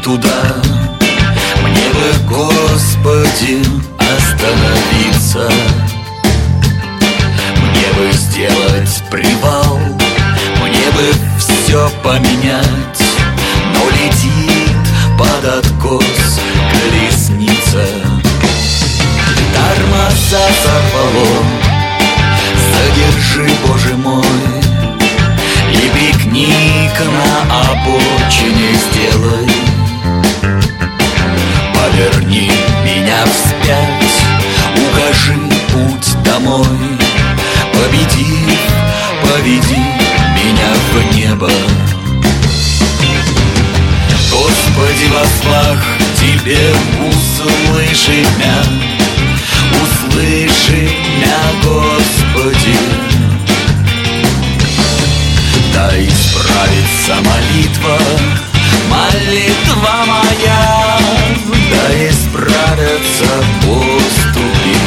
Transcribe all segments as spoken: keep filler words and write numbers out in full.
туда. Мне бы, Господи, остановиться, мне бы сделать привал, мне бы все поменять, но летит под откос колесница. Тормоза сорвало, задержи, Боже мой, и пикник на обочине сделай. Поверни меня вспять, укажи путь домой, победи, поведи меня в небо. Господи, во снах Тебе услыши меня, услыши меня, Господи. Да исправится молитва, молитва моя, да исправятся поступи.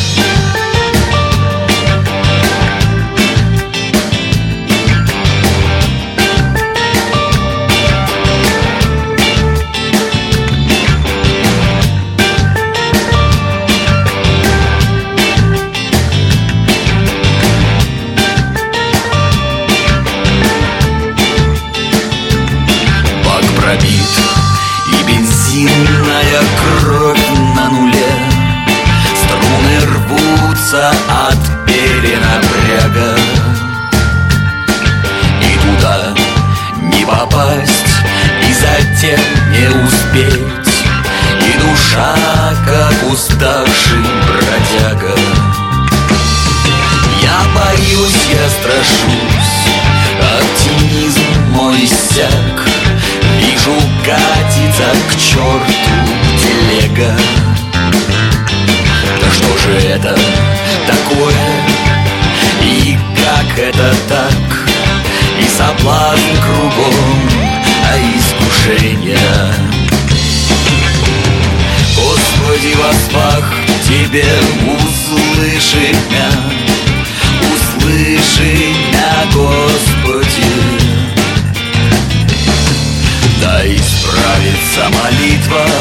И бензинная кровь на нуле, струны рвутся от перенапряга, и туда не попасть, и затем не успеть, и душа, как уставший бродяга. Я боюсь, я страшусь, оптимизм мой иссяк, вижу, катится к черту телега. Да что же это такое? И как это так? И соблазн кругом, а искушение. Господи, во снах Тебе услыши меня, услыши меня, Господи. Да исправится молитва,